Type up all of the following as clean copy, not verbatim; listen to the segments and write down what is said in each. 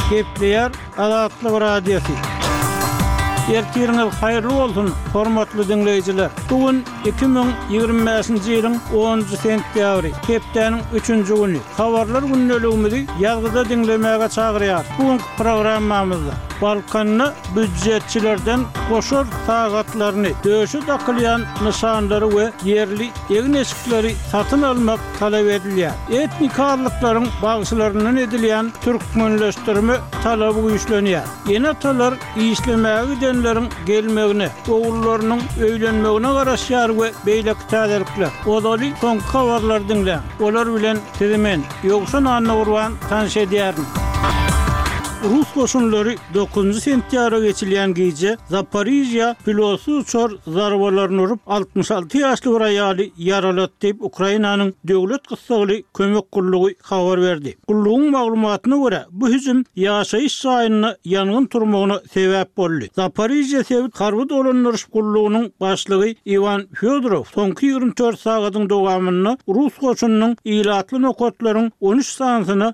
Kepleyer Azatlyk Radiosu. Ertiriniz hayırlı olsun, hormatly dinleyijiler. Bugün 2025-nji ýylyň 10-njy sentýabry, Kepdeniň 3-nji güni. Habarlar günnäligimizi ýazgyda dinlemäge çagyrýar. Bugünkü programmamyzda Balkanyny büdjetçilerden goşar sagatlaryny döşü dakylýan nişanlary we yerli egin eşikleri satyn almak talap edilýär. Etnik arlyklaryň bagyşylarynyň edilýän türkmenleşdirme talaby güýçlenýär. Enatalar işlemäge gidenleriň gelmegine, ogullarynyň öýlenmegine garaşýar we beýleki täzelikler. Odaly soňky habarlar dinle. Olar bilen sizimen ýoksa anna urwan tanış edýärin. Rus koşunları 9 sentyabra geçilýän gece Zaporizhia pilosu uçar zarbalaryny urup 66 ýaşly bir aýaly yaralatdy diýip Ukrainanyň döwlet gysgaly kömek gullugy habar berdi. Gullugyň maglumatyna görä bu hüjüm ýaşaýyş şaýynyna ýangyn turmagyna sebäp boldy. Zaporizhia sewit harby dolanýaryş gullugynyň başlygy Ivan Fyodorov soňky 24 sagatyň dowamyny Rus koşunynyň ilatly nokatlaryň 13 sanatyna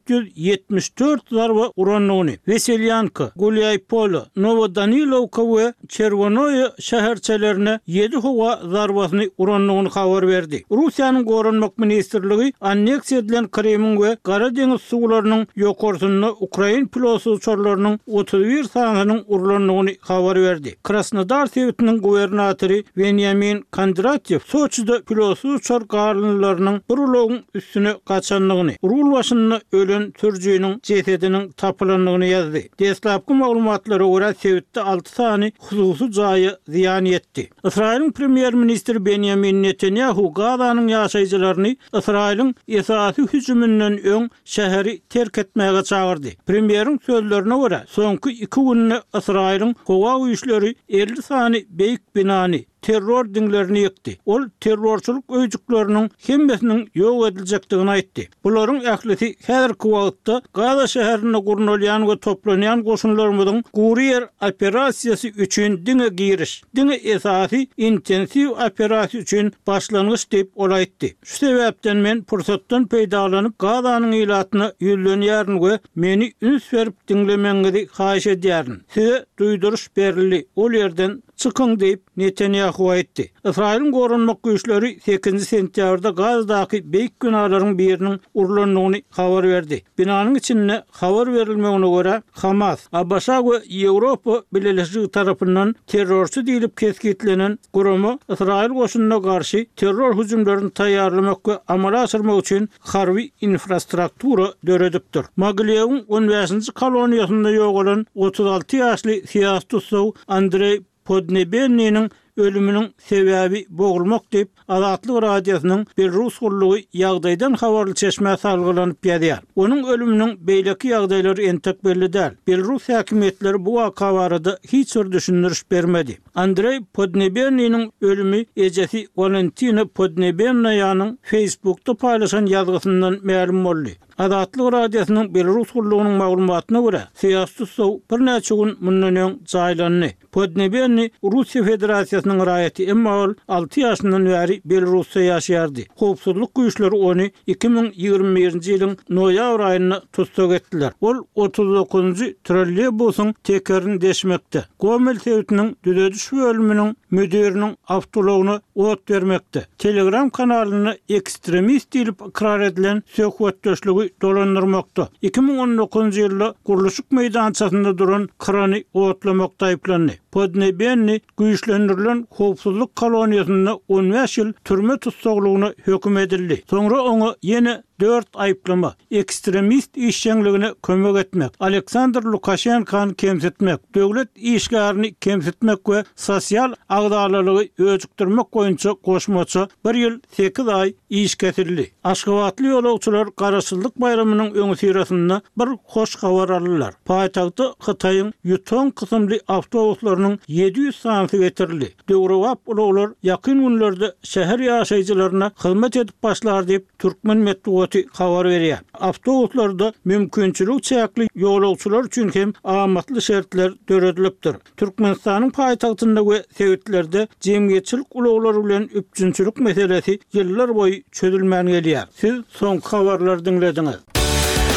474 zarba Uranony, Veselyanka, Gulyaypolo, Novodanilovka we Chervonoye şäherçelerine 7 howa zarbasyny uranyny habar berdi. Russiýanyň Gorunmak ministrligi anneksiýa edilen Krymy we Gara deňiz suwlarynyň ýokarsyny Ukraina pilosu uçarlarynyň 31 sanatynyň uranyny habar berdi. Krasnodar sewitiniň gubernatory Benyamin Kondratyev Soçyda pilosu uçar garlylarynyň bir ulogyň üstüne gaçanlygyny, rul başyny ölen türjüýiniň jesediniň tapylanlygyny ýazdy. Deslapky maglumatlara görä sewitde 6 sany hususy jaýy ziýan etdi. Israýlyň premier ministri Benjamin Netanyahu Gazanyň ýaşaýjylaryny Israýlyň esasy hüjümünden öň şäheri terk etmäge çagyrdy. Premieriň sözlerine görä soňky 2 günde Israýlyň howa güýçleri 50 sany beýik binany terror dinlerini yıktı. Ol terrorçuluk öýjükleriniň hemmesiniň ýok ediljekdigini aýtdy. Bularyň ählisi häzirki wagtda Gaza şäherine gurnalýan we toplanýan goşunlarymyzyň Gurier operasiýasy üçin diňe giriş, diňe esasy intensiw operasiýa üçin başlangyç diýip ol aýtdy. Şu sebäpden men pursatdan peýdalanyp Gazanyň ilatyna ýüzlenýärin we meni üns berip dinlemeňizi haýyş edýärin. Size duýduruş berildi. Ol ýerden çıkın deyip Netanyahu aýtdy. Israýlyň gorunmak güýçleri 8 sentýabrda Gazadaky beýik binalarryň biriniň urulanyny habar berdi. Binanyň içinde habar berilmegine görä Hamas, Abşa we Ýewropa Birleşigi tarapyndan terrorçy diýilip keskitlenen gurumy Israýl goşunyna garşy terror hüjümlerini taýýarlamak we amala aşyrmak üçin harby infrastruktura döredipdir. Mogilewiň 15-nji koloniýasynda ýogalan 36 ýaşly siýasatçy Andrey Podnebennyň ölümünün sebäbi boğulmak diýip Azatlyk Radiosynyň bir Rus gullugy ýagdaýdan habarly çeşme salgylanyp ýazýar. Onuň ölümünün beýleki ýagdaýlary entek belli däl. Belarus häkimetleri bu waka barada hiç bir düşündiriş bermedi. Andrey Podnebennyň ölümi ejesi Valentina Podnebennaýanyň Facebookda paýlaşan ýazgysyndan ma'lum boldy. Azatlyk Radiosynyň Belarus gullugynyň maglumatyna görä, siýasatçy bir näçe gün mundan öň jaýlandy. Podnebenny Russiýa Federasiýasynyň raýaty, emma ol 6 ýaşyndan bäri Belarusda ýaşaýardy. Howpsuzlyk güýçleri ony 2021-nji ýylyň noýabr aýyna tutsak etdiler. Ol 39-njy trolleýbusyň tekerini deşmekde. Gomel sewitiniň düzediş bölüminiň müdiriniň awtologyna ot bermekde. Telegram kanalyny ekstremist diýip ikrar edilen söhbetdeşligi dolandyrmakda. 2019-njy ýylda Guruluşuk meýdançasynda duran krany otlamakda aýplandy. Podnebenny güýçlendirilen howpsuzlyk koloniýasyna 15 ýyl türme tutsaklygyna höküm edildi. Soňra oňa ýene 4 aýplama, ekstremist işçiligine kömek etmek, Aleksandr Lukashenkany kemsetmek, döwlet işgärini kemsetmek we sosial agdalalygy öýjükdirmek goýunça goşmaça 1 ýyl 8 aý iş kesildi. Aşgabatly ýolagçylar Garaşylyk bayramynyň öňü sirasynda bir hoş habar aldylar. Paýtagtda Hytaýyň ýutan kysymly awtobuslarynyň 700 sanysy getirildi. Döwrewap ulaglar ýakyn günlerde şäher ýaşaýjylaryna hyzmat edip başlar diýip türkmen medeniýeti habar berýär. Awtobuslarda mümkinçilik çäkli ýolagçylar üçin hem amatly şertler döredilipdir. Türkmenistanyň paýtagtynda we sewitlerde jemgyýetçilik ulaglary bilen üpjünçilik meselesi ýyllar boýy çözülmän gelýär. Siz soňky habarlary dinlediňiz.